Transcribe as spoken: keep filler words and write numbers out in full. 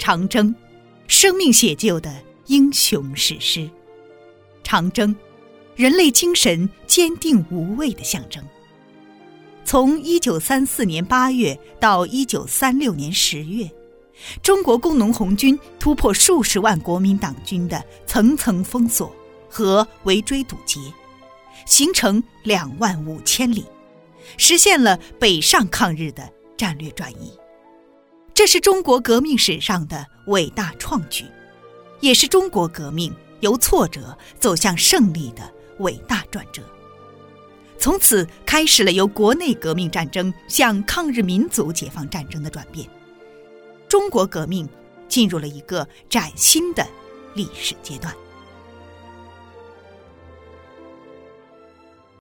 长征，生命写就的英雄史诗。长征，人类精神坚定无畏的象征。从一九三四年八月到一九三六年十月，中国工农红军突破数十万国民党军的层层封锁和围追堵截，形成两万五千里，实现了北上抗日的战略转移。这是中国革命史上的伟大创举，也是中国革命由挫折走向胜利的伟大转折。从此开始了由国内革命战争向抗日民族解放战争的转变，中国革命进入了一个崭新的历史阶段。